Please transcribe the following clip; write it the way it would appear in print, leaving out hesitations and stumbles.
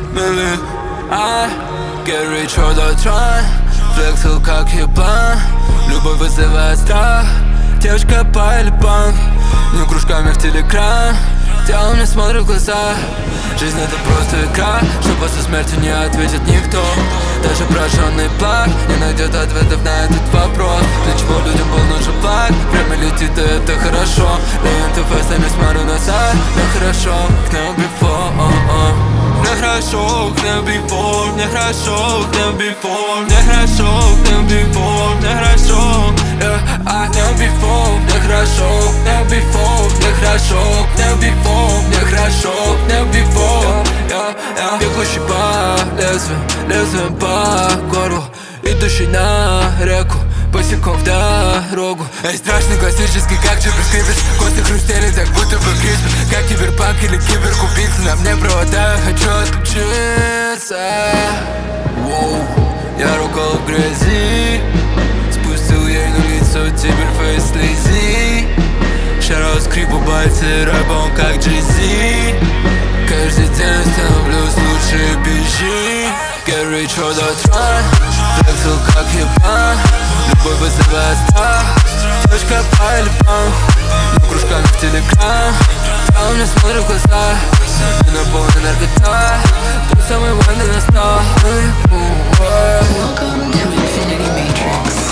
Baby, get rich all the time. Флексил как еблан. Любовь вызывает страх. Девочка пали банк. Не кружками в телеграм. Тело мне смотрит в глаза. Жизнь это просто игра, что после смерти не ответит никто. Даже прожженный плак не найдет ответов на этот вопрос. Для чего людям был нужен плак? Время летит, и это хорошо. Ленты фэстами смотрю назад. Мне хорошо, как never before. Мне хорошо, как never before. Мне хорошо, как never before. Мне хорошо, как never before. Мне хорошо, never before. Мне хорошо, never before. Мне хорошо, never before. Мне хорошо, never before. Бегущий по лезвием по горлу, идущий на реку, босиком в дорогу. Эй, страшный, классический, как Джипер Скрипер. Кости хрустели, так будто бы криспер. Как киберпанк или киберкубийцы. На мне провода, я хочу отключиться. Воу, я рукол в грязи. Спустил ей на лицо, теперь фейс слези. Шароу скрипу пальцы, рэпом как Jay-Z. Каждый день становлюсь лучше, бежи. Get rich all the time. Флексил как еблан. Любовь вызывает страх. Девочка пали банк. Не кружками в телеграм. Тело мне смотрит в глаза. Не наполнен наркота. Тот самый момент настал. Welcome to Infinity Matrix.